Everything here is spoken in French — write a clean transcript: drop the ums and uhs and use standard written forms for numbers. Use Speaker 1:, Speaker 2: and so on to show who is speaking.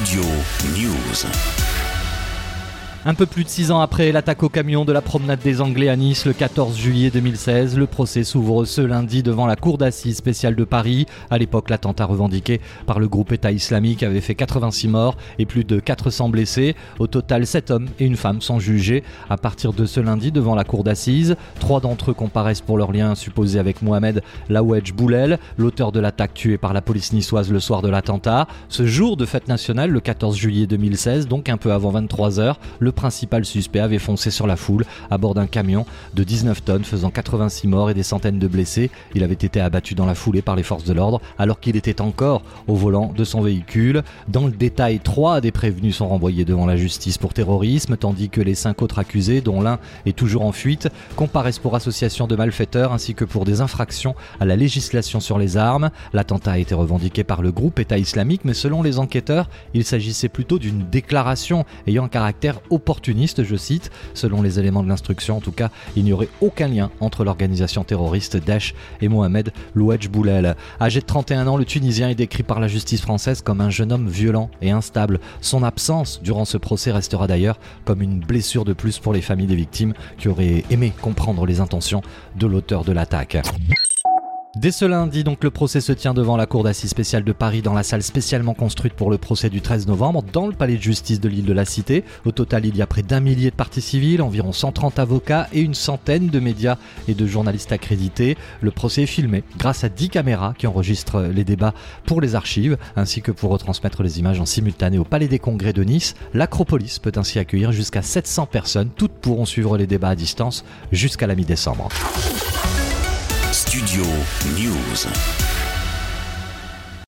Speaker 1: Studio News.
Speaker 2: Un peu plus de 6 ans après l'attaque au camion de la promenade des Anglais à Nice le 14 juillet 2016, le procès s'ouvre ce lundi devant la cour d'assises spéciale de Paris. À l'époque, l'attentat revendiqué par le groupe État islamique avait fait 86 morts et plus de 400 blessés. Au total, 7 hommes et une femme sont jugés. À partir de ce lundi, devant la cour d'assises, 3 d'entre eux comparaissent pour leur lien supposé avec Mohamed Laouedj Boulel, l'auteur de l'attaque tué par la police niçoise le soir de l'attentat. Ce jour de fête nationale, le 14 juillet 2016, donc un peu avant 23h, le principal suspect avait foncé sur la foule à bord d'un camion de 19 tonnes faisant 86 morts et des centaines de blessés. Il avait été abattu dans la foulée par les forces de l'ordre alors qu'il était encore au volant de son véhicule. Dans le détail, 3 des prévenus sont renvoyés devant la justice pour terrorisme, tandis que les 5 autres accusés, dont l'un est toujours en fuite, comparaissent pour association de malfaiteurs ainsi que pour des infractions à la législation sur les armes. L'attentat a été revendiqué par le groupe État islamique, mais selon les enquêteurs, il s'agissait plutôt d'une déclaration ayant un caractère opportuniste, je cite. Selon les éléments de l'instruction, en tout cas, il n'y aurait aucun lien entre l'organisation terroriste Daesh et Mohamed Laouedj Boulel. Âgé de 31 ans, le Tunisien est décrit par la justice française comme un jeune homme violent et instable. Son absence durant ce procès restera d'ailleurs comme une blessure de plus pour les familles des victimes qui auraient aimé comprendre les intentions de l'auteur de l'attaque. Dès ce lundi, donc, le procès se tient devant la cour d'assises spéciale de Paris dans la salle spécialement construite pour le procès du 13 novembre dans le palais de justice de l'île de la Cité. Au total, il y a près d'1 millier de parties civiles, environ 130 avocats et une centaine de médias et de journalistes accrédités. Le procès est filmé grâce à 10 caméras qui enregistrent les débats pour les archives ainsi que pour retransmettre les images en simultané au palais des congrès de Nice. L'Acropolis peut ainsi accueillir jusqu'à 700 personnes. Toutes pourront suivre les débats à distance jusqu'à la mi-décembre.
Speaker 1: Studio News.